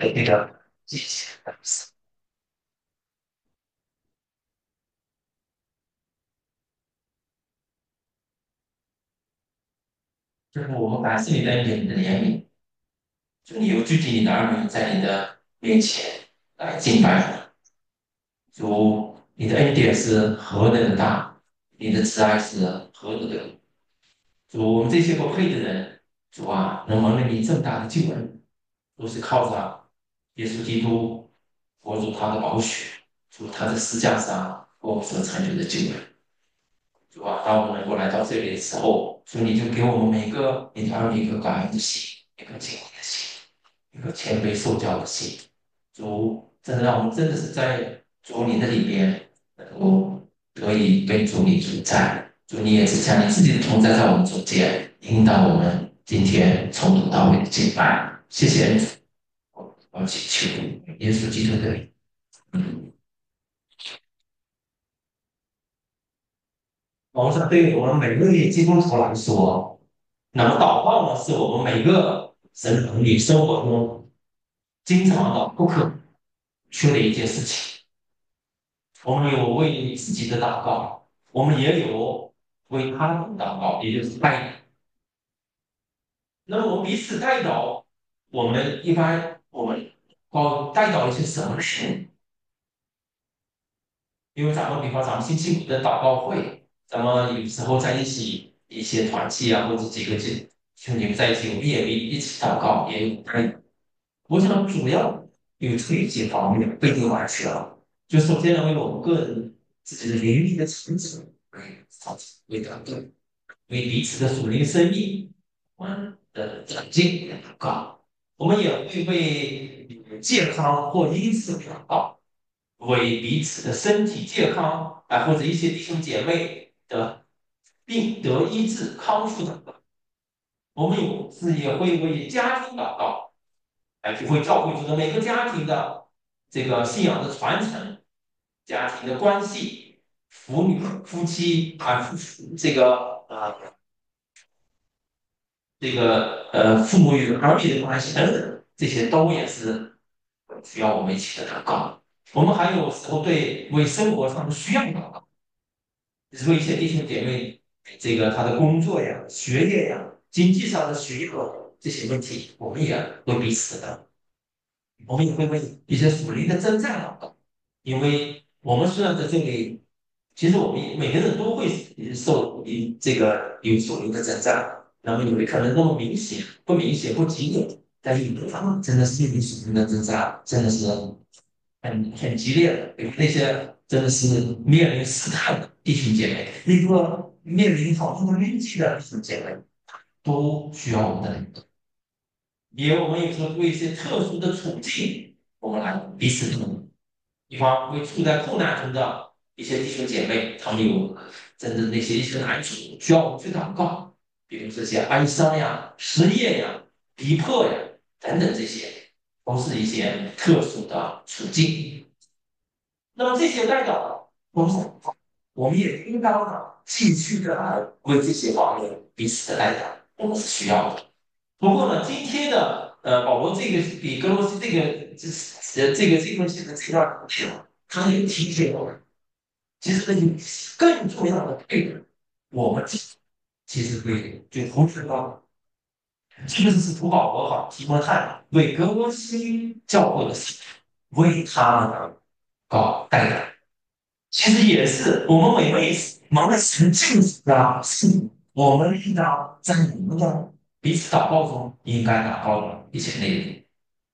的那个激情的思，就是我们感谢你的你的怜悯，就你又聚集你的儿女在你的面前来敬拜你。主，你的恩典是何等的大，你的慈爱是何等的。主，我们这些不配的人，主啊，能蒙了你这么大的救恩，都是靠着耶稣基督，佛主他的宝血，主他在十字架上为我们所成就的救恩。主啊，当我们能够来到这里的时候，主你就给我们每个你的儿女一个感恩的心，一个敬畏的心，一个谦卑受教的心。主，真的让我们真的是在主你的里面，能够得以跟主你同在。主你也是将你自己的同在在我们中间，引导我们今天从头到尾的敬拜。谢谢主，我祈求耶稣基督的名。我们说，对于我们每位基督徒来说，那么祷告呢，是我们每个神儿女生活中经常的不可缺的一件事情。我们有为自己的祷告，我们也有为他人祷告，也就是代祷。那么我们彼此代祷，我们一般代祷一些什么事？因为咱们比方咱们星期五的祷告会，咱们有时候在一起一些团契啊，或者几个兄弟们在一起，我们也会一起祷告，也有代祷。我想主要有这几方面不一定完全了。就首先呢，为我们个人自己的灵力的成长为祷告，为彼此的属灵生命我们的长进祷告。我们也会为健康或因此祷告，为彼此的身体健康啊，或者一些弟兄姐妹的病得医治康复祷告。我们也会为家庭祷告。来体会教会中的每个家庭的这个信仰的传承、家庭的关系、父女、夫妻啊、这个父母与儿女的关系等等，这些都也是需要我们一起的祷告。我们还有时候为生活上的需要祷告，就是为一些弟兄姐妹这个他的工作呀、学业呀、经济上的需要这些问题，我们也会彼此的。我们也会为一些属灵的征战祷告，因为我们虽然在这里，其实我们每个人都会受这个有属灵的征战，那么有的可能那么明显、不明显、不激烈，但有的方面真的是有属灵的征战，真的是很激烈的。有那些真的是面临试探的弟兄姐妹，那个面临好多的危机的弟兄姐妹，都需要我们的领导。我们有时候为一些特殊的处境，我们来彼此同行。比方为处在困难中的一些弟兄姐妹，他们有真的那些一些难处，需要我们去祷告，比如这些哀伤呀、失业呀、逼迫呀等等，这些都是一些特殊的处境。那么这些代表，我们也应当呢继续的来为这些方面彼此的代表，我们是需要的。不过呢，今天的保罗这个比哥罗西这封信的这段故事，他也提醒我们，其实有更重要的配合，我们其实会就同时呢，这个是图保罗和提摩太为哥罗西教会的事，为他们搞代祷，其实也是我们每位忙的神进的事，我们应当在我们的彼此祷告中应该祷告的一些内容。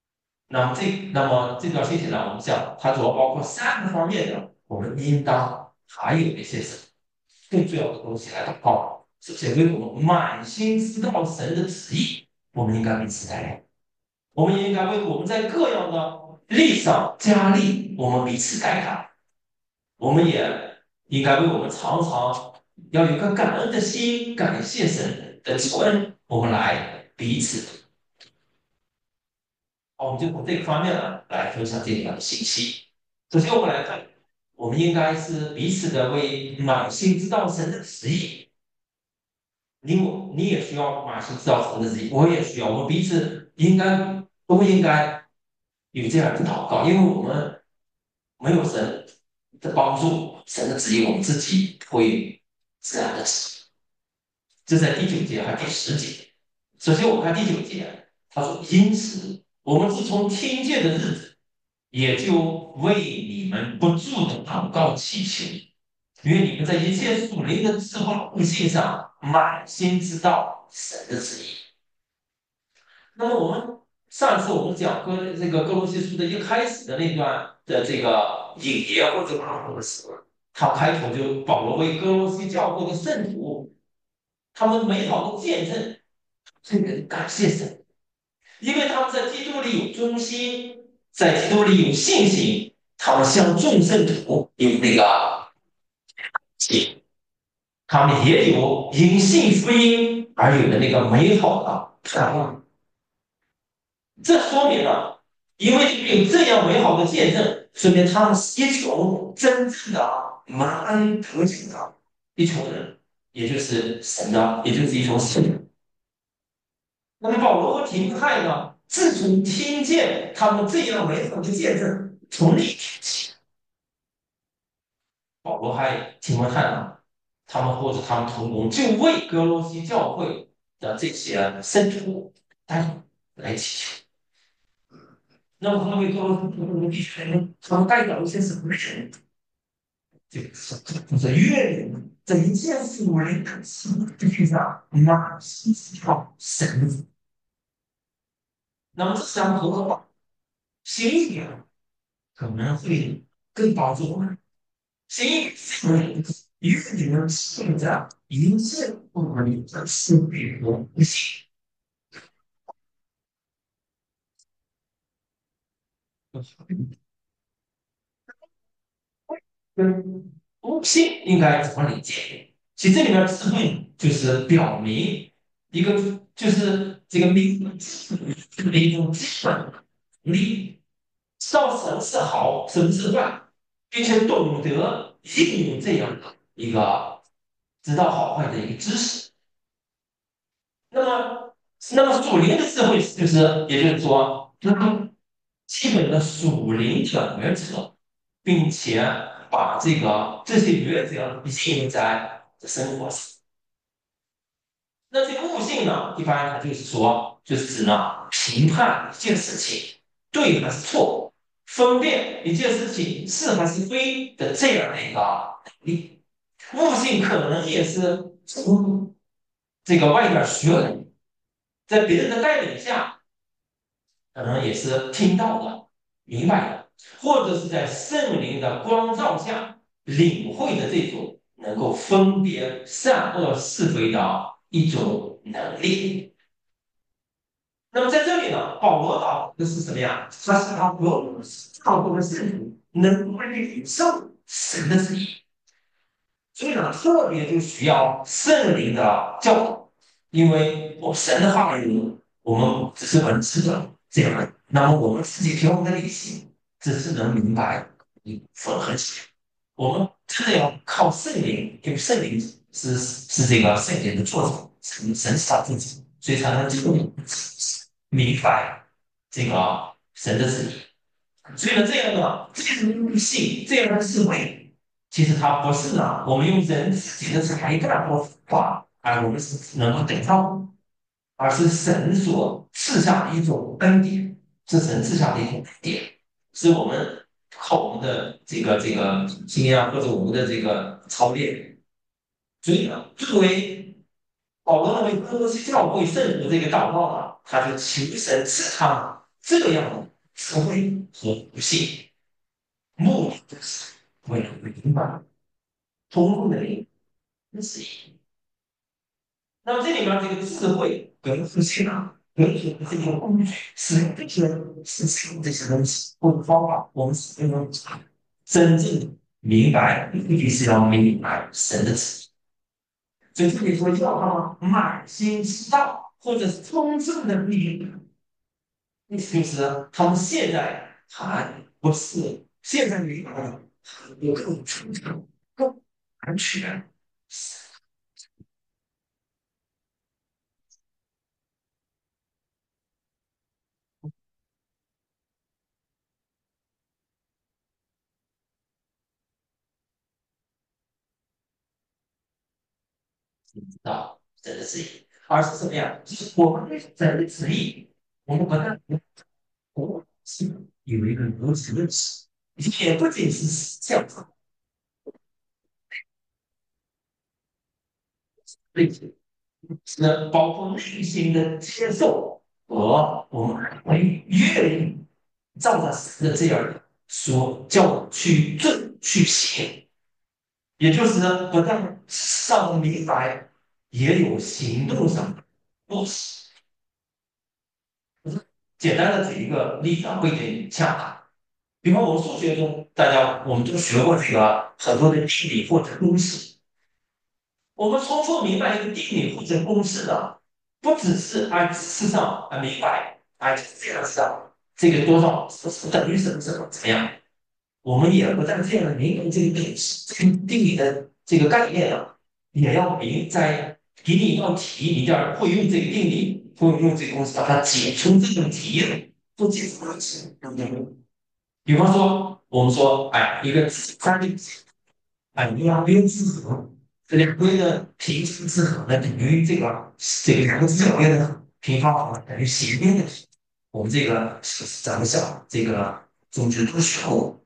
那么这条信息呢，我们讲它主要包括三个方面的，我们应当还有一些更重要的东西来祷告。首先，为我们满心知道神的旨意，我们应该彼此代祷。我们也应该为我们在各样的力上加力，我们彼此代祷。我们也应该为我们常常要有一个感恩的心，感谢神的救恩，我们来彼此。好，我们就从这个方面呢来分享这条的信息。首先，我们来看，我们应该是彼此的为满心知道神的旨意。你也需要满心知道神的旨意，我也需要，我们彼此都应该有这样的祷告，因为我们没有神的帮助，神的旨意我们自己会自然的行。这在第9节和第10节。首先，我们看第9节，他说：“因此，我们自从听见的日子，也就为你们不住的祷告祈求，愿你们在一切属灵的智慧悟性上满心知道神的旨意。”那么上次我们讲这个哥罗西书的一开始的那段的这个引言或者夸口的时候，他开头就保罗为哥罗西教会的圣徒他们美好的见证，这个感谢神，因为他们在基督里有忠心，在基督里有信心，他们向众圣徒有那个信，他们也有因信福音而有的那个美好的盼望。这说明了，因为有这样美好的见证，说明他们是一群真正的蒙恩得救的一群人，也就是神的，也就是一群圣人。那么保罗和提摩太呢，自从听见他们这样美好的见证，从那天起，保罗还提摩太呢，他们或者他们同工，就为哥罗西教会的这些圣徒来祈求。那么他们为哥罗西教会的弟兄们，他们代表一些什么人？就是愿人在一切属灵的事情上满心知道神的。那么这相合的话，心里可能会更帮助我们。心里愿你们现在一切不灵的心里和不行。嗯，悟性应该怎么理解？其实这里面智慧就是表明一个，就是这个名的一种基本能力，知道什么是好，什么是坏，并且懂得应用这样的一个知道好坏的一个知识。那么，属灵的智慧就是，也就是说，基本的属灵的原则，并且把这些原则应用在生活上。那这个悟性呢，一般它就是说，就是指呢评判一件事情对还是错，分辨一件事情是还是非的这样的一个能力。悟性可能也是从这个外边学来的，在别人的带领下，可能也是听到的、明白的，或者是在圣灵的光照下领会的这种能够分别善恶是非的一种能力。那么在这里呢，保罗导的是什么呀？他是他所操作的圣徒能够领受神的旨意，所以呢，特别就需要圣灵的教导，因为我神的话语，我们只是文字的这样的，那么我们自己凭我们的理性，只是能明白一部分很小。我们真的要靠圣灵，因为圣灵是这个圣灵的作者，神是他自己，所以才能明白这个神的旨意。所以呢，这样的这样的悟性，这样的智慧，其实它不是呢我们用人自己的才干或法啊，我们是能够得到，而是神所赐下的一种恩典，是神赐下的一种恩典，是我们靠我们的这个经验或者我们的这个操练。所以呢，作为保罗认为哥罗西教会圣徒这个祷告呢，他就求神赐他们这样的智慧和悟性。目的就是为了明白通用的灵的旨意。那么这里面这个智慧跟复兴啊，跟这个工具使用这些事情这些东西或者方法，我们使用真正明白，目的是要明白神的旨意。所以这里说要他们满心知道，或者是充分的明白，意思就是他们现在还不是现在明白了，有更成长、更完全。 你知道神的旨意，而是什么呀？就是我们对神的旨意，我们不但我是有一个如此认识，也不仅是这样子，并且是包括内心的接受和我们会愿意照着神的这样说叫我去做去行，也就是呢，不但上明白，也有行动上的落实。简单的举一个例子啊，会给你讲啊。比方我们数学中，我们都学过这个很多的定理或者公式。我们充分明白一个定理或者公式呢，不只是按知识上明白，就是这样子的，这个多少是等于什么什么怎么样。我们也不但这样的明白这个定理的这个概念啊，也要在给你一道题，你要会用这个定理，会用这个公式把它解出这种题，不解出来是对不对？比方说，我们说，哎，一个三角形，哎，两边之和，这两边的平行之和呢，等于这个两个正边的平方和等于斜边的。我们这个咱们小这个中学都学过。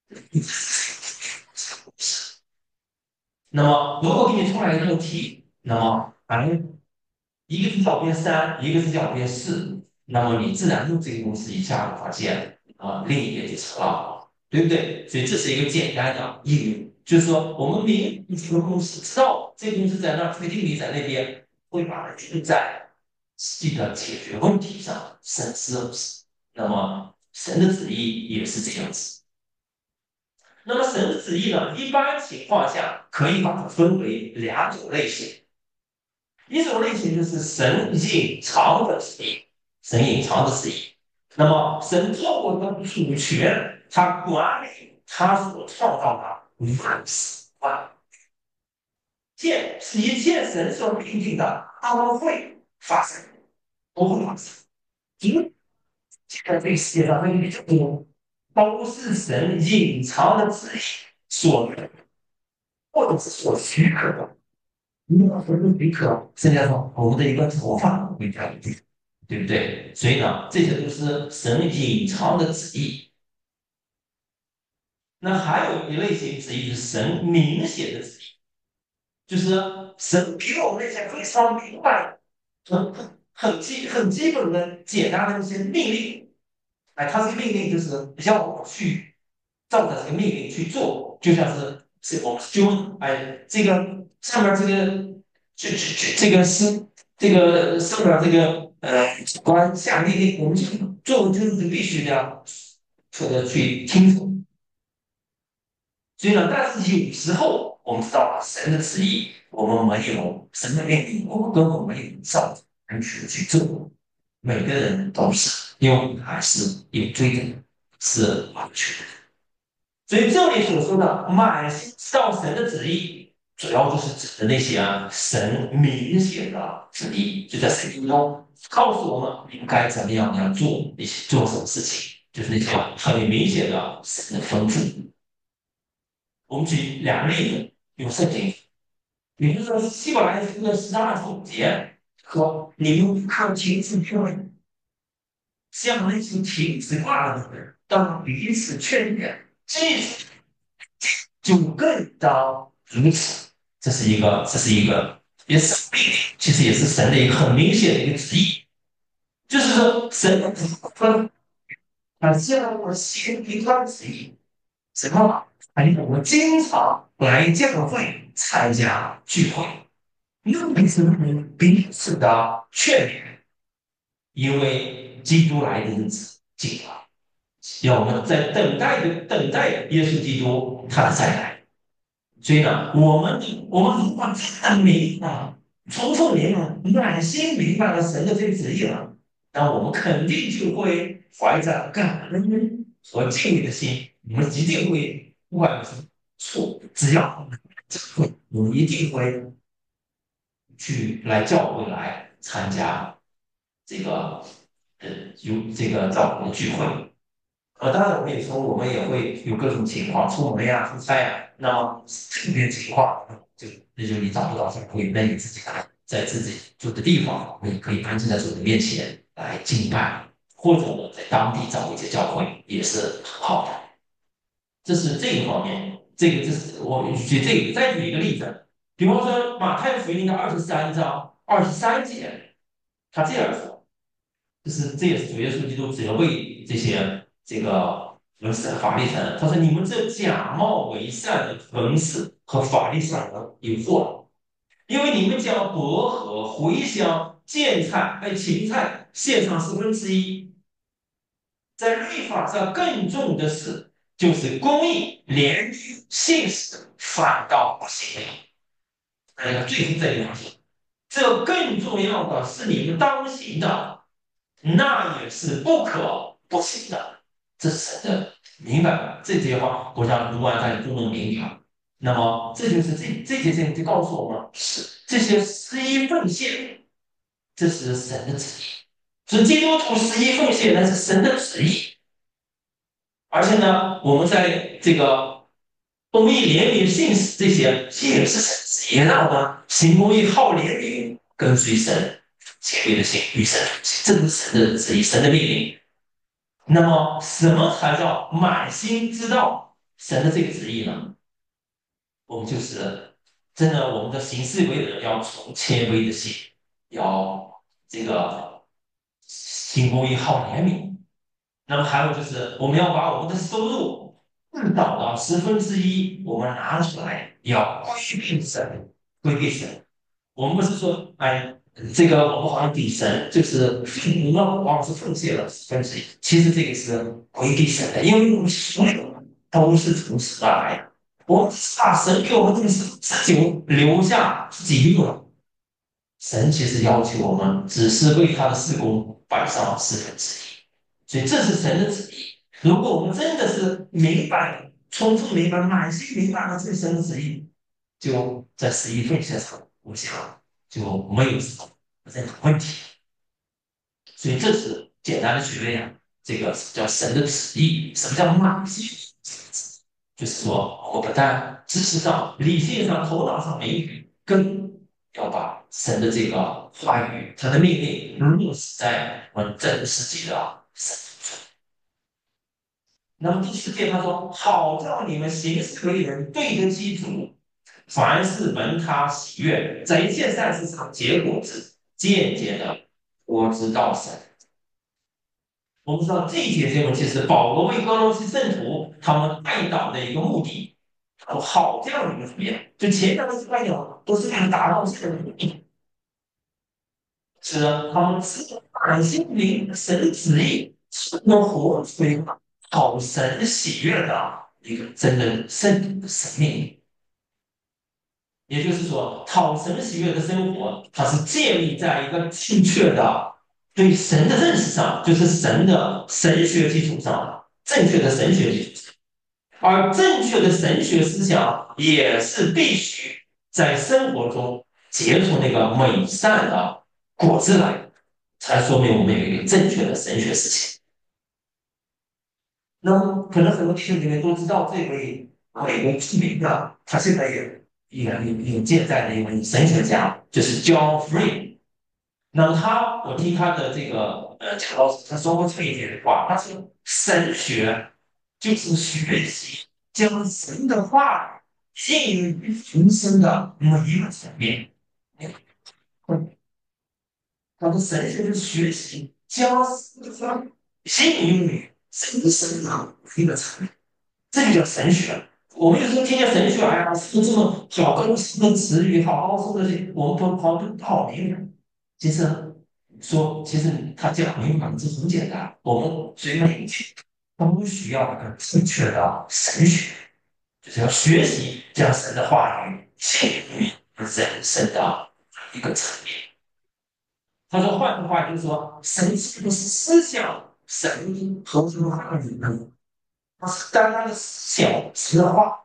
那么，如果给你出来一道题，那么一个是角边三，一个是角边四，那么你自然用这个公式一下就发现另一边就成了，对不对？所以这是一个简单的应用，就是说我们明这个公式，知道这个公式在那，这个定理在那边，会把它用在实际的解决问题上，省思而是。那么神的旨意也是这样子。那么神的旨意呢，一般情况下可以把它分为两种类型。一种类型就是神隐藏的旨意，神隐藏的旨意。那么神透过他的主权，他管理他所创造的万事万切是一切神所命定的都会发生，都会发生。因为现在这个世界上的宇宙中，都是神隐藏的旨意所或者是所许可的。如果神的许可，甚至说我们的一个头发会掉一地，对不对？所以呢，这些都是神隐藏的旨意。那还有一类型旨意是神明显的旨意，就是神给我们那些非常明白、很基本的、简单的一些命令。哎，它这个命令就是要我去照着这个命令去做，就像是我们就这个上面这个是这个上面长官下命令，我们就做就是必须的要去听从。所以呢，但是有时候我们知道啊，神的旨意我们没有神的命令，我们根本没有照着完全的去做。每个人都是，因为我们还是有罪的，是完全的。所以这里所说的满心知道神的旨意，主要就是指的那些神明显的旨意，就在圣经中告诉我们应该怎么样要做做什么事情，就是那些很明显的神的吩咐。我们举两个例子，用圣经，比如说希伯来书的13到15节，说你们看清楚这位向那些停止挂的人，当彼此劝勉，这就更当如此。这是一个，也是命令，其实也是神的一个很明显的一个旨意，就是说神分现在我行一段旨意，什么？我们经常来教会参加聚会，又彼此彼此的劝勉，因为基督来的日子近了，要我们在等待耶稣基督他的再来。所以呢，我们如果真的明白，从圣明了，满心明白了神的这个旨意了，那我们肯定就会怀着感恩和敬畏的心，我们一定会不管是错，只要这会，我们一定会去来教会来参加这个有这个教会的聚会。当然，我们也说，我们也会有各种情况，出门呀、出差呀，那么特别情况， 那就你找不到教会，那你自己在自己住的地方，你可以安静在主的面前来敬拜，或者呢，在当地找一些教会也是很好的。这是这个方面，这是我举这个，再举一个例子，比方说马太福音的23章23节，他这样说，就是这也是主耶稣基督责备这个文士和法利赛人，他说：“你们这假冒为善的文士和法利赛人有祸了，因为你们将薄荷、茴香、芥菜、芹菜献上1/4，在律法上更重的是，就是公义、廉洁、信实，反倒不行了。”最后这一条是，这更重要的是你们当行的，那也是不可不行的。这是神的，明白吗？这些话，我想读完大家都能明白。那么，这就是这节经文就告诉我们，是这些施一奉献，这是神的旨意。所以基督徒施一奉献，那是神的旨意。而且呢，我们在这个公义、怜悯、信实这些也是神旨意，让我们行公义、好怜悯，跟随神，谦卑的心与神同行，这是神的旨意，神的命令。那么，什么才叫满心知道神的这个旨意呢？我们就是真的，我们的行事为人要从谦卑的心，要这个行公义、好怜悯。那么还有就是，我们要把我们的收入至少的1/10，我们拿出来，要归给神，归给神。我们不是说，哎，这个我们好像给神，就是我们往往是奉献了1/10，其实这个是归给神的，因为我们所有都是从神而来的。我们把神给我们这个是就留下自己用了。神其实要求我们只是为他的事工摆上1/10，所以这是神的旨意。如果我们真的是明白、充分明白、满心明白了这神的旨意，就在11奉献上，我想就没有什么任何问题。所以这是简单的学问呀。这个叫神的旨意。什么叫满心？就是说，我不但知识上、理性上、头脑上没语，更要把神的这个话语、他的命令落实在我们真实际的生活中。那么第4节他说：“好叫你们行事为人，对得起主，凡事闻他喜悦，在一切善事上结果子，渐渐的我知道神。”我们知道这一节经文其实保罗为哥罗西圣徒他们带导的一个目的。他说：“好这样的一个怎么样？就前面的代表都是为了达到这个目的，是他们只有满心灵神的旨意，能活出一个讨神喜悦的一个真的圣的生命。也就是说，讨神喜悦的生活，它是建立在一个正确的对神的认识上，就是神的神学基础上，正确的神学基础上。而正确的神学思想也是必须在生活中结出那个美善的果子来，才说明我们有一个正确的神学思想。那么，可能很多弟兄姐妹都知道这位美国著名的，他现在也健在的一位神学家，就是 John Free。那么我听他的这个讲道时，他说过这一点话，他说神学就是学习将神的话应用于人生的每一个层面。他说神学就是学习将神的话应用于人生的每一个层面。这就叫神学。我们有时候听见神学，哎呀，说这么好高深的词语，好高深的这，我们都好明白。其实其实他讲明白这很简单，我们随每一句都需要一个正确的神学，就是要学习将神的话语写于人生的一个层面。他说，换句话就是说，神是不是思想神和这个话语呢？他是单单的思想神的话。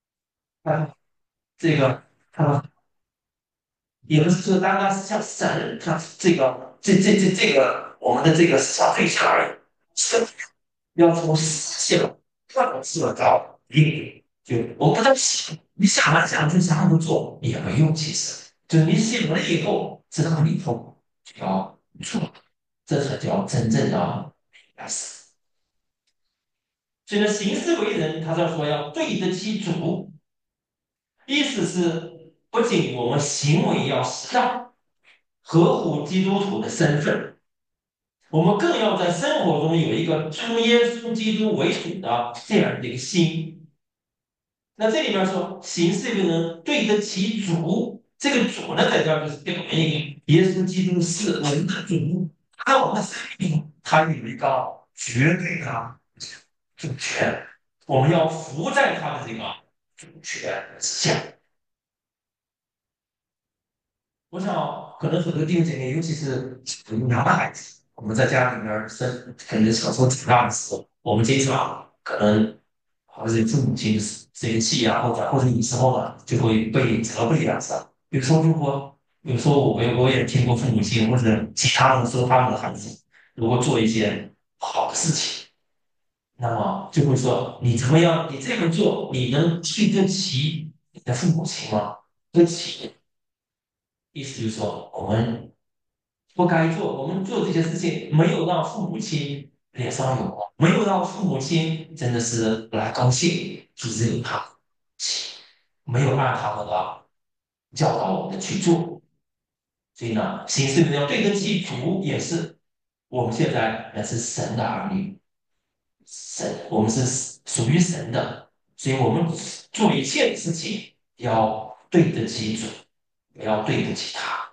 这个啊，也不是说单单是像神，他这个我们的这个思想对象而已，是要从思想贯彻到灵，就我不知道想， 你想了想，就啥都不做也没用。其实，就是你醒了以后，知道了以后就要做，这才叫真正的开始。所以呢，行事为人，他这说要对得起主，意思是不仅我们行为要适当，合乎基督徒的身份，我们更要在生活中有一个主耶稣基督为主的这样的一个心。那这里边说，行事为人对得起主，这个主呢，在这儿就是给我们一个耶稣基督是我们的主，在我们生命中，他有一个绝对的主权，我们要服在他的这个主权之下。我想，可能很多弟兄姐妹，尤其是男孩子，我们在家里面可能小时候长大的时候，我们经常可能或者父母亲生气啊，或者有时候呢就会被责备啊，是吧？有时候有时候我也听过父母亲或者其他人说他们的孩子，如果做一件好的事情，那么就会说你怎么样，你这样做，你能对得起你的父母亲吗？对得起。意思就是说，我们不该做，我们做这些事情没有让父母亲脸上有光，没有让父母亲真的是来高兴，只有他没有按他们的教导我们去做。所以呢，行事为人要对得起主，也是我们现在也是神的儿女，我们是属于神的，所以我们做一切的事情要对得起主，也要对得起他。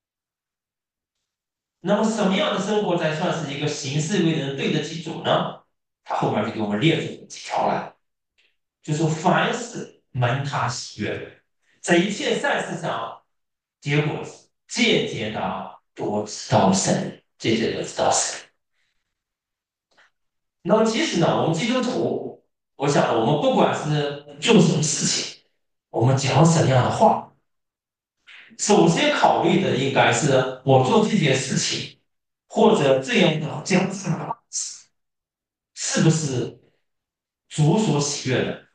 那么什么样的生活才算是一个行事为人对得起主呢？他后面就给我们列出几条来，就说凡事门他喜悦，在一切善事上结果间接的多知道神，间接的知道神。那么其实呢，我们基督徒，我想我们不管是做什么事情，我们讲什么样的话，首先考虑的应该是我做这件事情，或者这样的是不是主所喜悦的？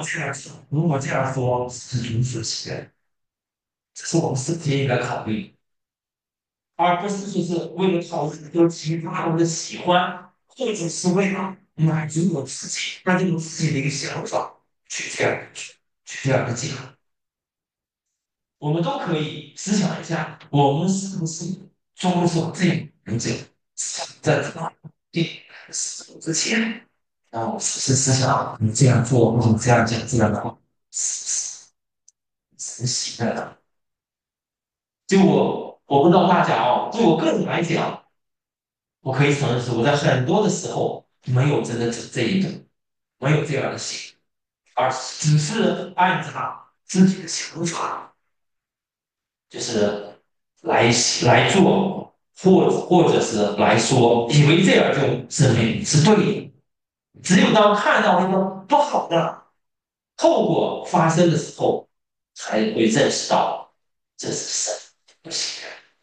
如果这样说是主所喜悦的，这是我们首先应该考虑，而不是说是为了讨得其他人的喜欢，或者是为了满足我自己，那这种自己的一个想法去这样的讲。我们都可以思想一下，我们是不是遵守这样原则？在死之前。然后是思想，你这样做或者这样讲这样的话，是喜悦的。就我不知道大家哦，就我个人来讲，我可以承认是我在很多的时候没有真的走这一步，没有这样的行，而只是按照自己的想法，就是来来做，或者是来说，以为这样就是对是对的。只有当看到那个不好的后果发生的时候，才会认识到这是神不行。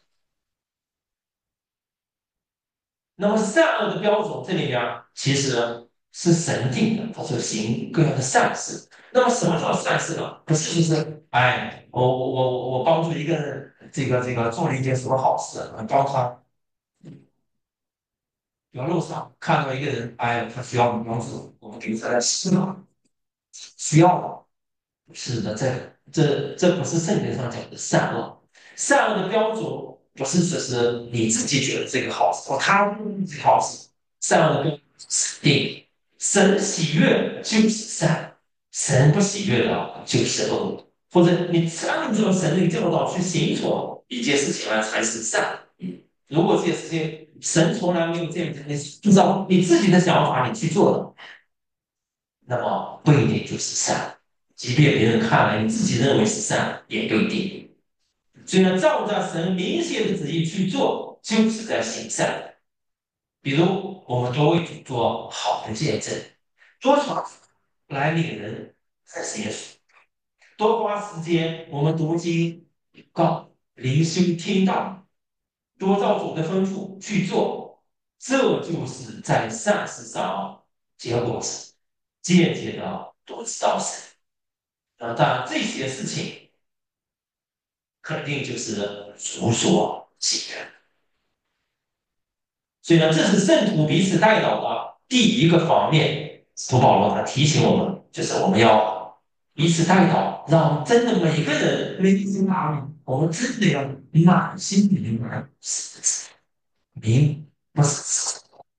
那么善恶的标准，这里面其实是神定的，他说行各样的善事。那么什么叫善事呢？不是就是哎，我帮助一个人，这个做了一件什么好事，帮他，比如路上看到一个人，哎，他需要我们帮助，我们给他施了，需要的。是的，这不是圣经上讲的善恶，善恶的标准不是只是你自己觉得这个好事，或他这个好事，善恶的标准是定，神喜悦就是善，神不喜悦的就是恶，或者你按照神的教导去行错一件事情来才是善。如果这件事情神从来没有这样讲，你不知道你自己的想法你去做的，那么不一定就是善。即便别人看来你自己认为是善，也不一定。所以呢，照着神明显的旨意去做，就是在行善。比如我们多为主做好的见证，多传来领人认识耶稣，多花时间我们读经、告、灵修、听道，多照主的吩咐去做，这就是在善事上结果子，间接的多知道神。 当然这些事情肯定就是主所喜悦。所以呢，这是圣徒彼此代祷的第一个方面。使徒保罗他提醒我们，就是我们要彼此代祷，让真的每个人每一心哪里，我们真的要满心明白，明不是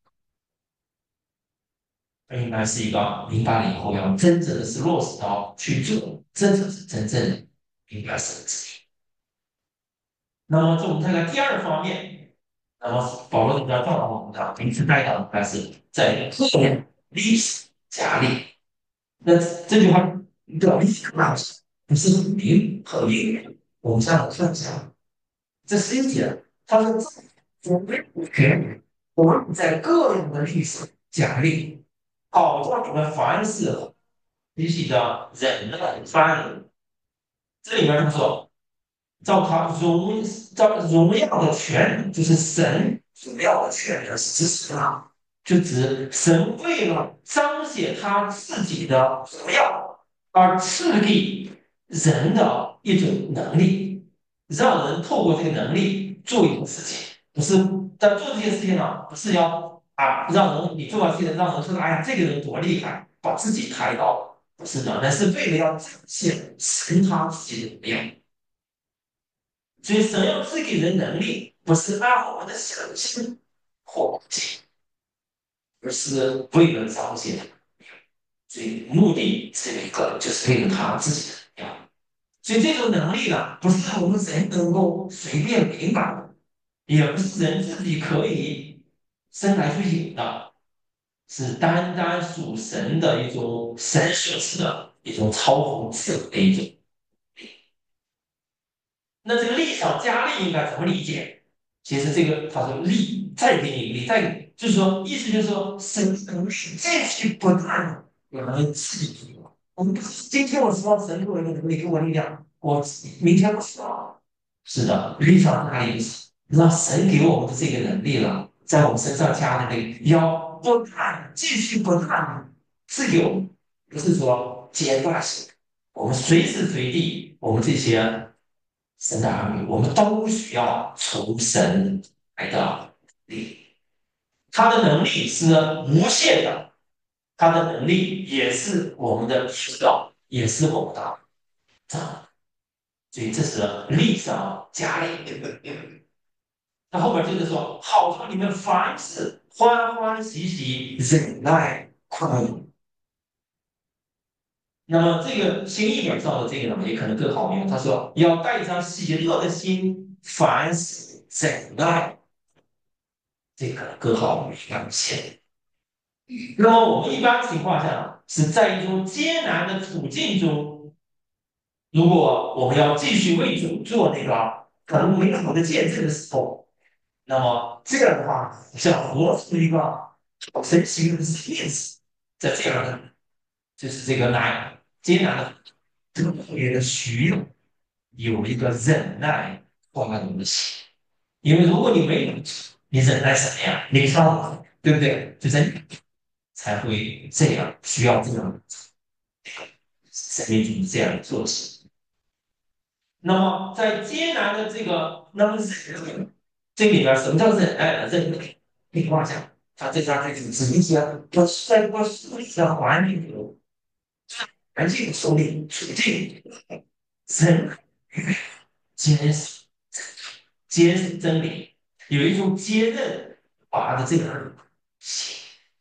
应该是一个明白了以后，要真正的是落实到去做，这才是真正的明白神的旨意。那么，我们再看第二方面，那么保罗比较教导我们的彼此代祷，还是在个人历史加力。那这句话表意很大，不是名和名，我们这样算一下，这是一节，他说我们权，我们在个人的历史奖励，好叫你们凡事学习的忍耐宽容。这里面他说，照他荣耀的权能，就是神荣耀的权能是指什么？就指神为了彰显他自己的荣耀，而赐给人的一种能力，让人透过这个能力做一个事情。不是在做这件事情呢，不是要让人你做完这个让人说哎呀这个人多厉害，把自己抬高，不是的，那是为了要彰显神他自己的荣耀。所以神要赐给人能力，不是按我们的想象或估计，而是为了彰显。所以目的只有一个，就是为了他自己的荣耀。所以这种能力呢，不是我们人能够随便明白的，也不是人自己可以生来就有的，是单单属神的一种神所赐的一种超乎智慧的一种。那这个力上加力应该怎么理解？其实这个他说力再给你力，再给你，就是说意思就是说神能使继续不断的有人赐予我。我们今天我知道神给我一个能力，给我力量，我明天不知道。是的，力上加力，让神给我们的这个能力了，在我们身上加的那个，要不断继续不断的赐给我们，不是说阶段性。我们随时随地，我们这些神的儿女，我们都需要从神来的力。他的能力是无限的，他的能力也是我们的需要，也是我们的障碍。所以这是力上加力。那后边就是说，好叫你们凡事欢欢喜喜，忍耐宽容。那么这个新译本上的这个呢，也可能更好用。他说要带上喜乐的心，凡事忍耐，这个可能更好表现。那么我们一般情况下是在一种艰难的处境中，如果我们要继续为主做那个可能美好的见证的时候，那么这样的话是要活出一个神奇的例子，在这样的就是这个艰难的特别的需要有一个忍耐宽容的心，因为如果你没有，你忍耐什么呀？你上对不对？就在才会这样需要这样生命中这样做事。那么在艰难的那么忍这里边什么叫忍耐呢？忍耐，你话讲，他这指一些在过树立的环境树立处境，忍坚守坚守真理，有一种坚韧拔的这个心，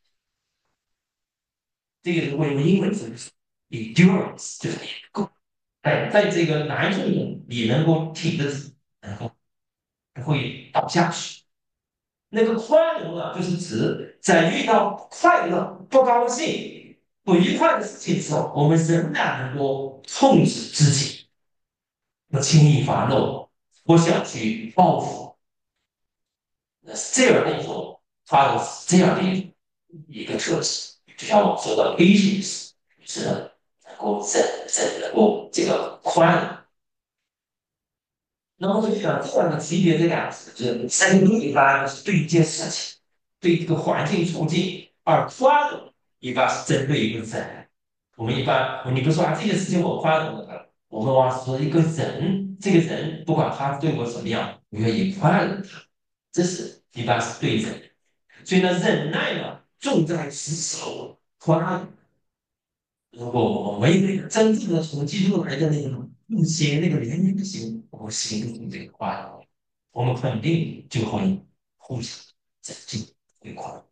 这个如果用英文是 endurance，就是你够哎，在这个难处中你能够挺得住，能够不会倒下去。那个宽容呢，就是指在遇到快乐、不高兴、不愉快的事情的时候，我们仍然能够控制自己，不轻易发怒，不想去报复。那是这样的一种，它有这样的一个特质，就像我们说的 patience，是能够能够这个宽容。那么就像这样的级别这两个词，就是生命一般是对一件事情，对这个环境处境，而宽容一般是针对一个人。 我们一般，你不是说啊，这件事情我宽容了，我们往往说一个人，这个人不管他对我怎么样，我愿意宽容他，这是一般是对人。所以呢，忍耐呢，重在持守宽容。如果我们没有那个真正的从基督来的那种用心、那个怜悯的心，我们行动这个宽容，我们肯定就会互相增进对宽容。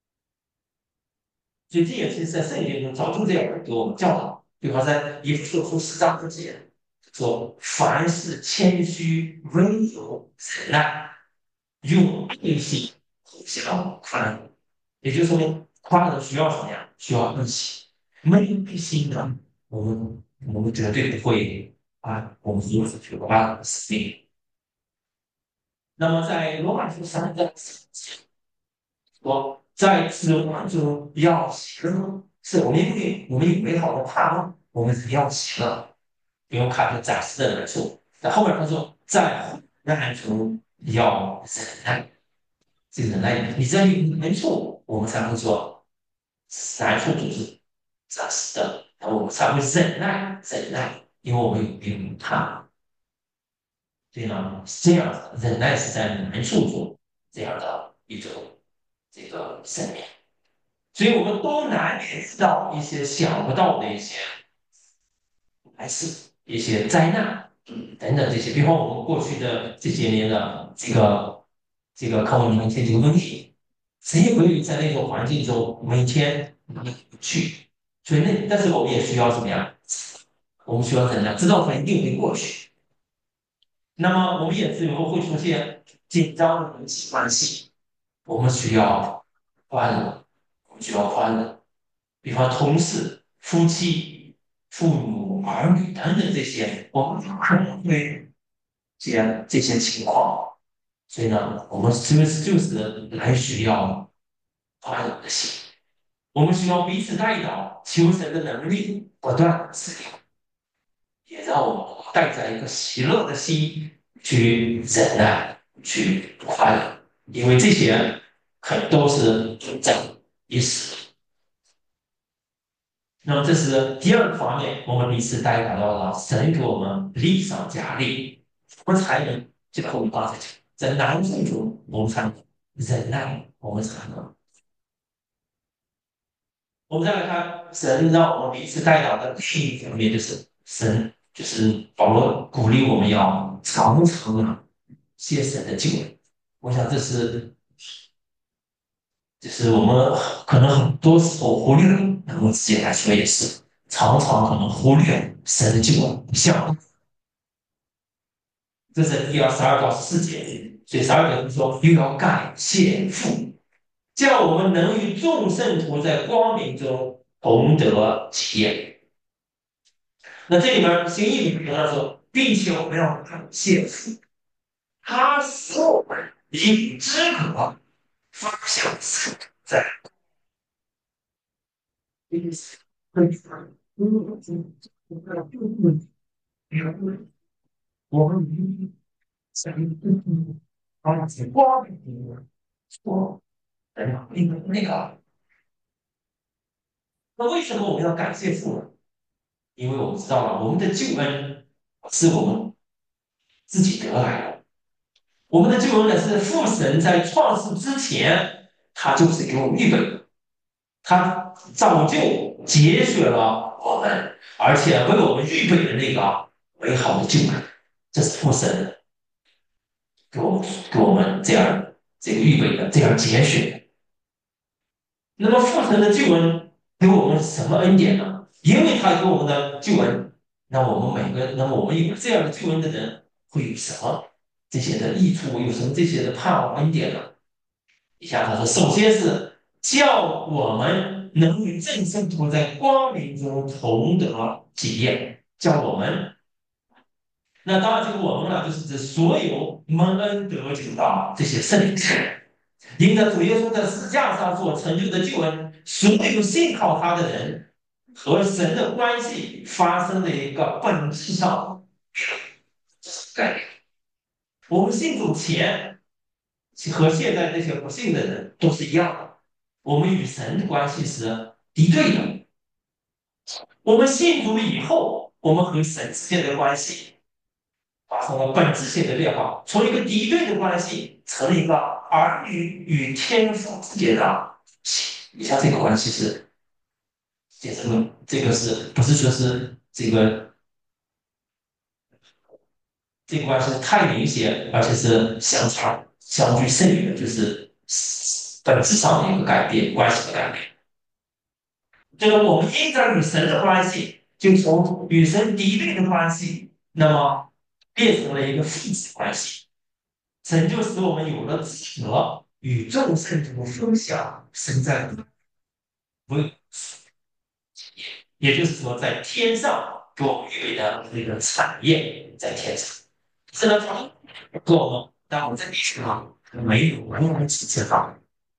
所以这也是在圣经中早就这样给我们教导。比方在以弗所书4章8节说：“凡事谦虚、温柔、忍耐，用爱心互相宽容。”也就是说，宽容需要什么呀？需要爱心。没有爱心的，我们绝对不会我们因此去宽容的死命。那么在罗马书3章说，在指望中要喜乐，是我们有美好的盼望，我们是要喜乐，不用看这暂时的难处。在后面他说，在患难中要忍耐，这个忍耐，你在有难处，我们才会说难处就是暂时的，然后我们才会忍耐，因为我们有盼望。对吗？是这样的，忍耐是在难处中这样的一种这个生命。所以我们都难免遇到一些想不到的一些来事、一些灾难等等这些。比方我们过去的这些年的这个 COVID-19这个瘟疫，谁也不会在那种环境中每天去。所以但是我们也需要怎么样？我们需要忍耐，知道它一定会过去。那么我们也是有时候会出现紧张的人际关系，我们需要宽容，我们需要宽容。比方同事、夫妻、父母、儿女等等这些，我们可能会这些情况。所以呢，我们就是来需要宽容的心，我们需要彼此带导，求神的能力不断的赐给，也让我们带着一个喜乐的心去忍耐、去宽容，因为这些很都是存在一时。那么这是第二个方面，我们彼此带导到了神给我们力上加力，我们才能这个后发在难处中，我们才能忍耐，我们才能。我们再来看神让我们彼此带导的另一方面，就是神就是保罗鼓励我们要常常的谢神的救恩。我想这是就是我们可能很多时候忽略了，那我自己来说也是常常可能忽略神的救恩，像这是第12到14节，所以12节说又要感谢父，叫我们能与众圣徒在光明中同得喜业。那这里面新译里面他说，并且我们要感谢父，他使我们有资格分享神在我们光明说，那个，那为什么我们要感谢父呢？因为我们知道了，我们的救恩是我们自己得来的。我们的救恩呢，是父神在创世之前，他就是给我们预备的，他早就节选了我们，而且为我们预备的那个美好的救恩，这是父神给我们这个预备的，这样节选。那么父神的救恩给我们什么恩典呢？因为他给我们的救恩，那么我们有这样的救恩的人会有什么这些的益处？有什么这些的盼望恩典呢？以下他说，首先是叫我们能与正圣徒在光明中同得体验，叫我们。那当然，这个我们呢，就是指所有蒙恩得救的这些圣灵。因着主耶稣在十字架上所成就的救恩，所有信靠他的人和神的关系发生了一个本质上改变。我们信主前和现在那些不信的人都是一样的，我们与神的关系是敌对的， 我们信主以后，我们和神之间的关系发生了本质性的变化，从一个敌对的关系成了一个儿女与天父之间的关系。你像这个关系是，这个是不是说是这个关系太明显，而且是相距甚远，就是本质上的一个改变，关系的改变。这个我们因着与神的关系，就从与神敌对的关系，那么变成了一个父子关系。神就使我们有了资格与众圣徒分享神在为，也就是说，在天上给我们预备的那个产业在天上。是的，跟我们当我们在地球上没有完完全全好，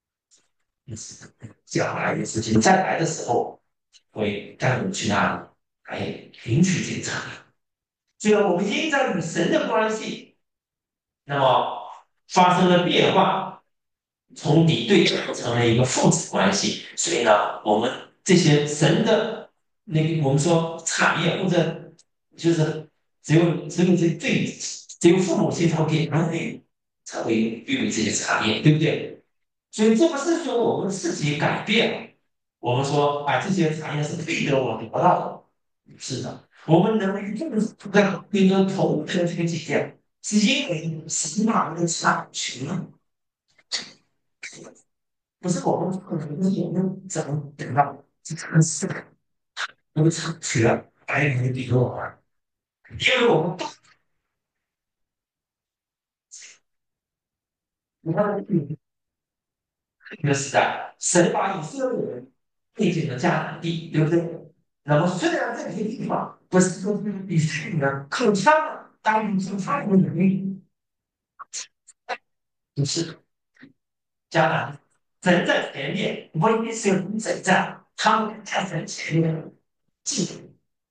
将来的事情再来的时候，会带我们去那里来领取这个产业。所以，我们因着与神的关系，那么发生了变化，从敌对成了一个父子关系。所以呢，我们这些神的那个，我们说产业或者就是只有父母亲才会给儿女才会预备这些产业，对不对？所以这不是说我们自己改变了，我们说哎，这些产业是配得我得到的，不是的。我们能与众人在一个同等的这个境界，是因为神把我们产权了，不是我们个人的我们怎么得到？是这个是那个产权白白给了我们，因为我们不你看那个时代，神把以色列人配进了迦南地，对不对？那么虽然这些地方不是说以色列人靠他们当初他们的能力，不是迦南神在前面，威神在，他们在神前面，记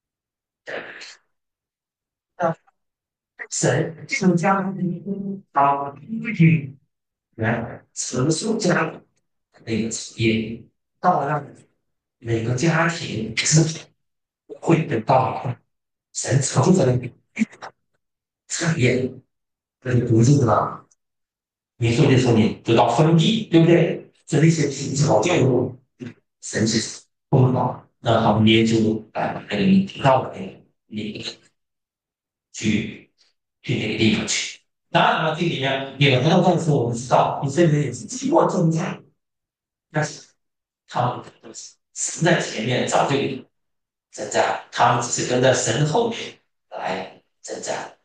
得神就将把规矩陈述家的那个产业，到让每个家庭是会得到神成就的那个产业的途径了。你说的时候，你得到分地，对不对？这那些品条教育，神是功劳，那他们也就把那个你得到的那个你去那个地方去。当然了，这里面也很多时候我们知道，以色列人也是经过征战，但是他们都是神在前面早就征战，他们只是跟在神后面来征战。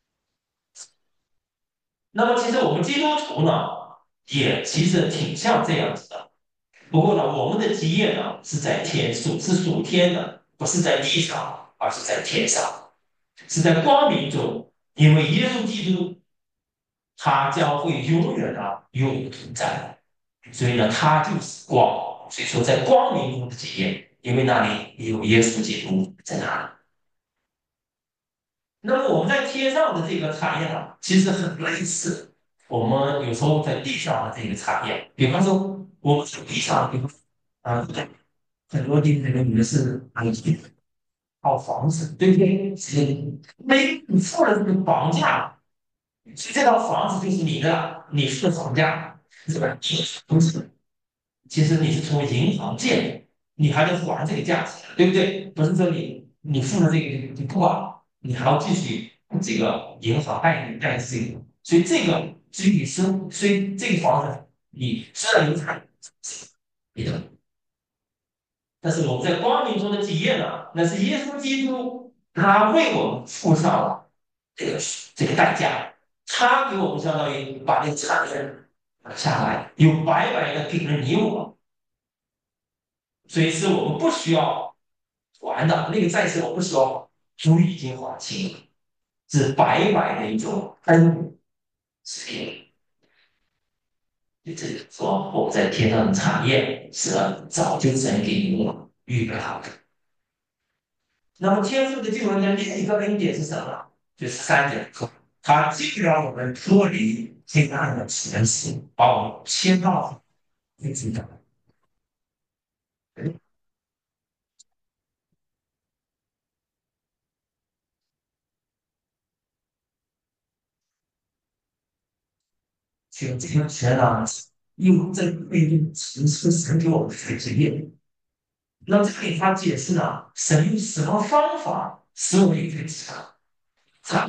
那么，其实我们基督徒呢，也其实挺像这样子的。不过呢，我们的基业呢是在天是属天的，不是在地上，而是在天上，是在光明中。因为耶稣基督他将会永远的与我们同在，所以呢，他就是光。所以说，在光明中的基业，因为那里有耶稣基督在那里。那么我们在天上的这个产业呢，其实很类似我们有时候在地上的这个产业。比方说，我们地上，比方啊，很多地方里面是一套房子，对不对？是，你付了这个房价，所以这套房子就是你的，你付的房价，是吧？不是，其实你是从银行借的，你还得还这个价钱，对不对？不是说你付了这个你不管，你还要继续这个银行贷这个，所以这个至于你收，所以这个房子你虽然有产，你的，但是我们在光明中的体验呢，那是耶稣基督他为我们付上了这个这个代价，他给我们相当于把那个产业拿下来，有白白的给了你我。所以是我们不需要还的，那个债是我不需要主已经还清了，是白白的一种恩赐。就这里说我在天上的产业是早就神给我预备好的。那么天父的救恩的另一个恩典是什么？就是3点，他既让我们脱离黑暗的权势，把我们迁到自己的就这个权呢，又在被动陈述神给我们的职业。那这里他解释了神用什么方法使我们有这个职场，他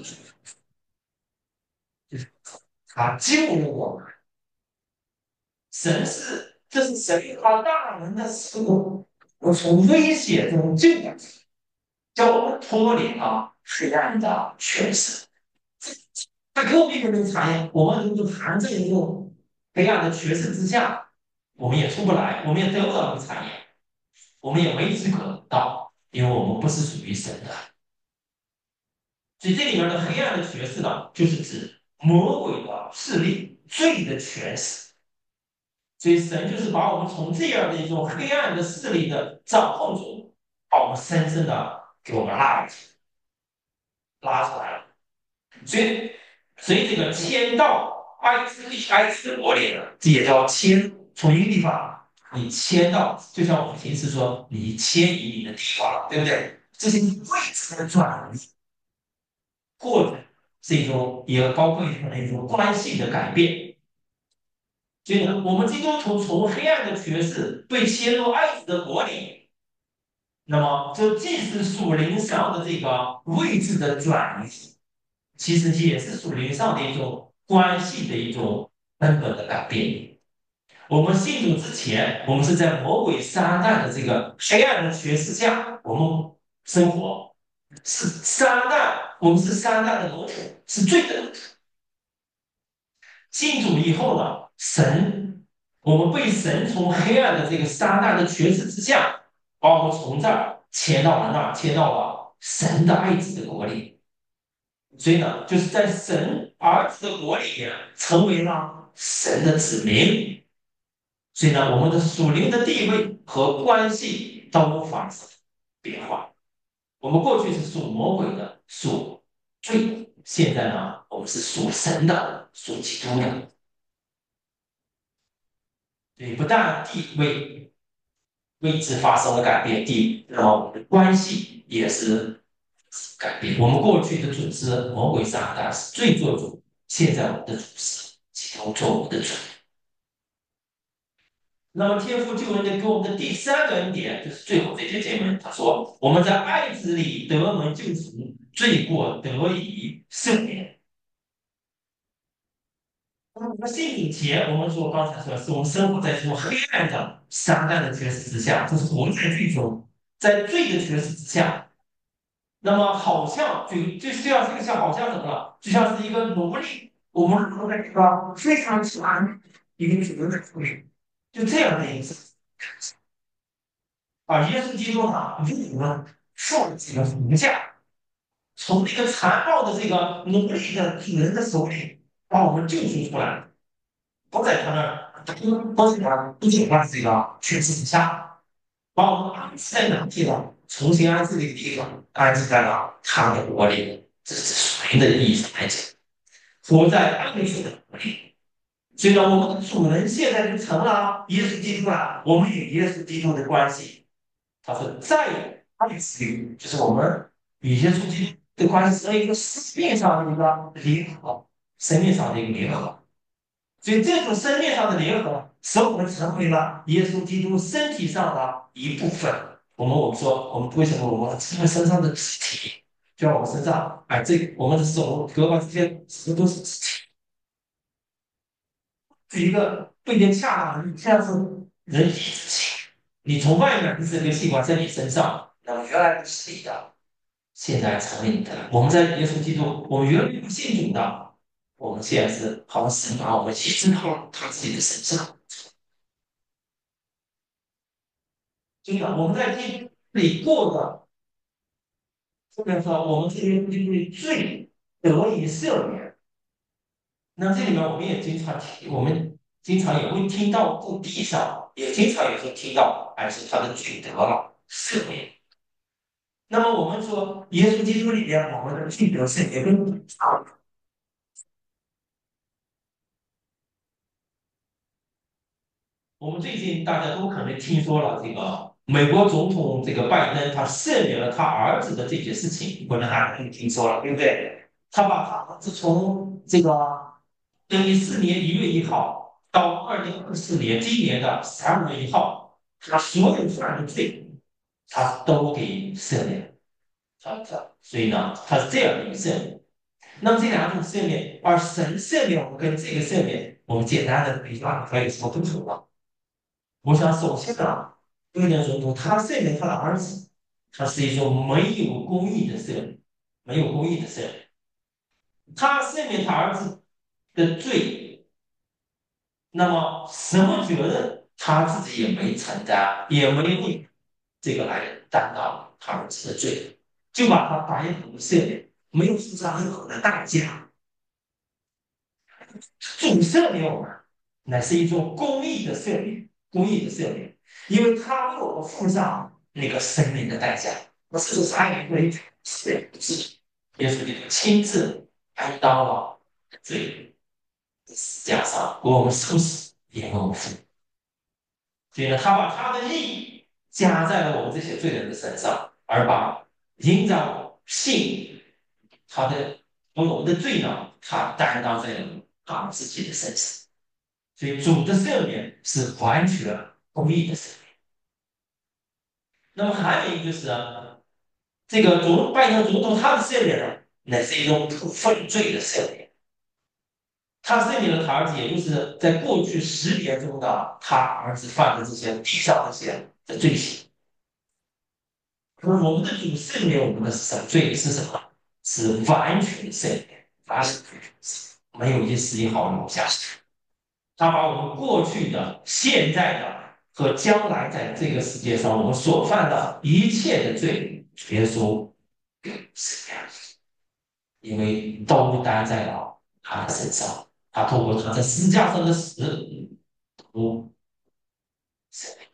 就是他救了我们。神是，这是神用他大能的时候，我从危险中救我们，叫我们脱离黑暗的权势。他给我们一个人产业，我们如果含在一种黑暗的权势之下，我们也出不来，我们也得不到这个产业，我们也没资格得到，因为我们不是属于神的。所以这里面的黑暗的权势呢，就是指魔鬼的势力、罪的权势。所以神就是把我们从这样的一种黑暗的势力的掌控中，把我们深深的给我们拉出来了。所以，这个迁到埃及的国里呢，这也叫迁，从一个地方你迁到，就像我们平时说你迁移你的地方，对不对？这些位置的转移，或者是一种也包括一种关系的改变。所以呢，我们基督徒从黑暗的权势被迁入爱子的国里，那么这既是属灵上的这个位置的转移，其实也是属灵上的一种关系的一种根本的改变。我们信主之前，我们是在魔鬼撒旦的这个黑暗的权势下，我们生活是撒旦，我们是撒旦的奴仆，是罪的奴仆。信主以后呢，我们被神从黑暗的这个撒旦的权势之下，把我们从这儿迁到了那儿，迁到了神的爱子的国里。所以呢，就是在神儿子的国里面，成为了神的子民。所以呢，我们的属灵的地位和关系都发生变化。我们过去是属魔鬼的，属罪；现在呢，我们是属神的，属基督的。所以不但位置发生了改变，然后关系也是改变。我们过去的主是魔鬼撒旦，是罪作主；现在我们的主是基督做我们的主。那么天父救恩的给我们的第三个恩典，就是最后这节经文，他说我们在爱子里得蒙救赎，罪过得以赦免。我们信以前，我们说刚才说，是我们生活在这种黑暗的、撒旦的权势之下，就是活在罪中，在罪的权势之下。那么好像就像这个像好像什么了？就像是一个奴隶，我们活在一个非常强一个主人的处理，就这样的一个耶稣基督呢，为我们付了这个无价，从那个残暴的这个奴隶的主人的手里把我们救赎出来。不在他那儿，不仅他这个去自己下，把我们安置在哪地方？重新安置的一个地方，安置在了他的国里。这是谁的意思来讲？活在爱子的国里。所以呢，我们的主人现在就成了耶稣基督了。我们与耶稣基督的关系，他说在爱子里，就是我们与耶稣基督的关系是一个生命上的一个联合，生命上的一个联合。所以这种生命上的联合，使我们成为了耶稣基督身体上的一部分。我们说，我们为什么我们成为身上的肢体？就像我们身上，哎，我们的手、胳膊这些，什么都是肢体。是一个不一定恰当的，像是人体之情。你从外面的这个器官在你身上，那么原来不是你的，现在成为你的了。我们在耶稣基督，我们原来不信主的，我们现在是好像神把我们移植到他自己的身上。真的，我们在地里过的，这边说我们这边因为罪得以赦免。那这里面我们也经常听，我们经常也会听到故地上，也经常有时候听到，还是他的罪得了赦免。那么我们说，耶稣基督里面我们的罪得赦免跟我们最近大家都可能听说了这个美国总统这个拜登，他赦免了他儿子的这件事情，可能大家都听说了，对不对？他把他儿子从这个 2014年1月1号到2024年今年的12月1号，他所有犯的罪，他都给赦免了。所以呢，他是这样的一个赦免。那么这两种赦免，而神赦免我们跟这个赦免，我们简单的比方可以说不出了。我想首先呢，有点总统他赦免他的儿子，他是一种没有公义的赦免，没有公义的赦免。他赦免他儿子的罪，那么什么责任他自己也没承担，也没为这个来担当他儿子的罪，就把他白头赦免，没有付上任何的代价。主赦免我们，乃是一种公益的赦免，公益的赦免，因为他为我们付上那个生命的代价，我是爱与为是自己，耶稣基督亲自担当了罪，加上为我们受死，也为我们付。所以呢，他把他的义加在了我们这些罪人的身上，而把应当信他的我们的罪呢，他担当在了他自己的身上。所以主的赦免是完全公义的赦免。那么还有一个就是这个拜登总统他的赦免呢，乃是一种不犯罪的赦免。他赦免了他儿子，也就是在过去10年中的他儿子犯的这些地上这些的罪行。而我们的主赦免我们的罪是什么？是完全的赦免，完全没有一丝一毫留下。他把我们过去的、现在的和将来在这个世界上我们所犯的一切的罪，耶稣是这样，因为都担在了他的身上。他透过他在十字架上的死，都是。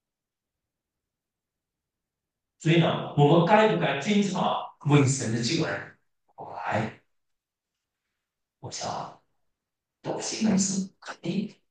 所以呢，我们该不该经常为神的救恩来？我想，都应该是肯定的。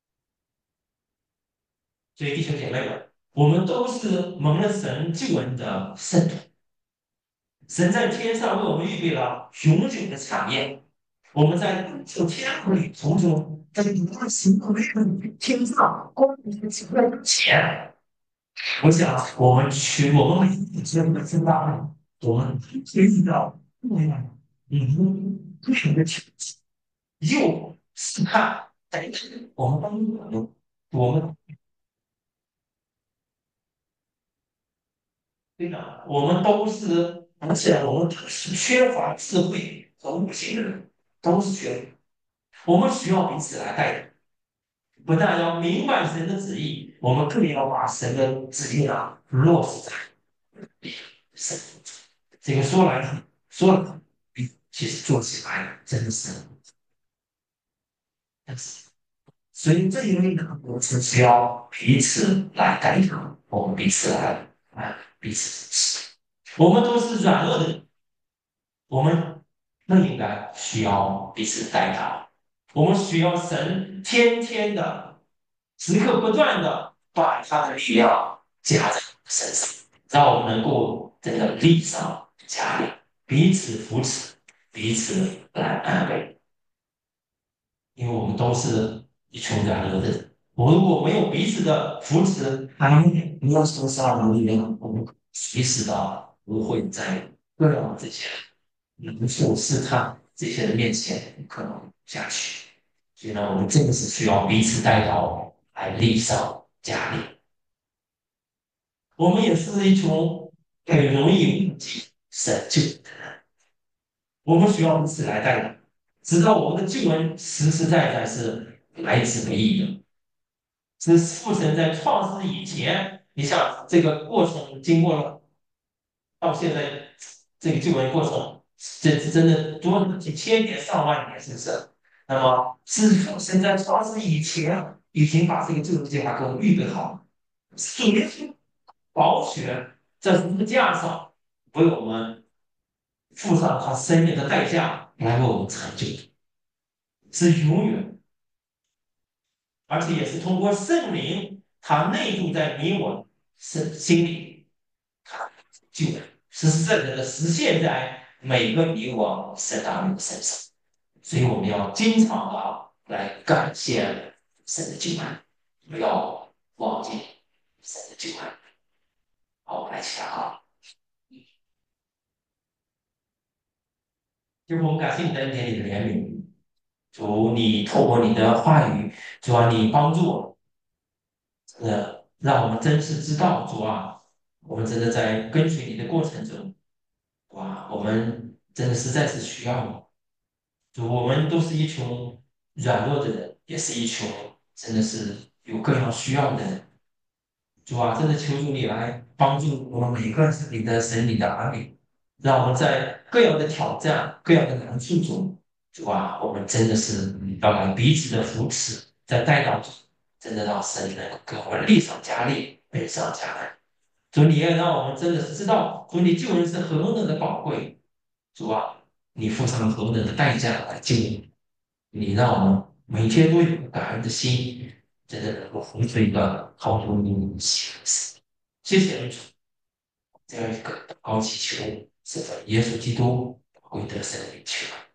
所以，弟兄姐妹们，我们都是蒙了神救恩的圣徒。神在天上为我们预备了永久的产业。我们在这天国里途中，在不断行动的天上光明之前，我想我们每一天的知道，我们可以到这样不同的情境，又试探等等，我们当中，我们对的，我们都是，而且我们都是缺乏智慧和悟性的人，都是缺乏。我们需要彼此来带领，不但要明白神的旨意，我们更要把神的旨意落实在生活中。这个说来说了，其实做起来真的是，但是所以这一类呢，我们是需要彼此来带领，我们彼此来彼此支持。我们都是软弱的人，我们更应该需要彼此带领。我们需要神天天的、时刻不断的把他的力量加在我们身上，让我们能够真的力上加力，彼此扶持，彼此来安慰。因为我们都是一群软弱的人，我们如果没有彼此的扶持、安慰，没有受伤的力量，我们随时的不会在各样这些能受试探这些人面前可能下去。所以呢，我们真的是需要彼此带到来力上加力。我们也是一群很容易忘记神救的人，我们需要彼此来带领，直到我们的救恩实实在在是来自不易的。是父神在创世以前，你像这个过程经过了到现在这个救恩过程，这真的多了几千年、上万年，是不是？那么是父神在创世以前已经把这个救恩计划给我们预备好了，主耶稣宝血在十字架上为我们付上他生命的代价来为我们成就，是永远，而且也是通过圣灵，他内住在你我心里，他就实实在在的实现在每个你我身上的身上。 所以我们要经常来感谢神的救恩，不要忘记神的救恩。好，我们来祈祷就是我们感谢你的恩典，你的怜悯，主，你透过你的话语，主啊，你帮助我，让我们真实知道，主啊，我们真的在跟随你的过程中，哇，我们真的实在是需要你。主，我们都是一群软弱的人，也是一群真的是有各样需要的人。主啊，真的求主你来帮助我们每一个是你的神、你的儿女，让我们在各样的挑战、各样的难处中，主啊，我们真的是要来彼此的扶持，在带导中，真的让神能够给我们力上加力，倍上加恩。主，你也让我们真的是知道，主，你救人是何等的宝贵。主啊，你付上了何等的代价来救你，你让我们每天都有感恩的心，真的能够活出一个好主你的心思。谢谢主，这样一个祷告祈求，是奉耶稣基督宝贵的圣灵求。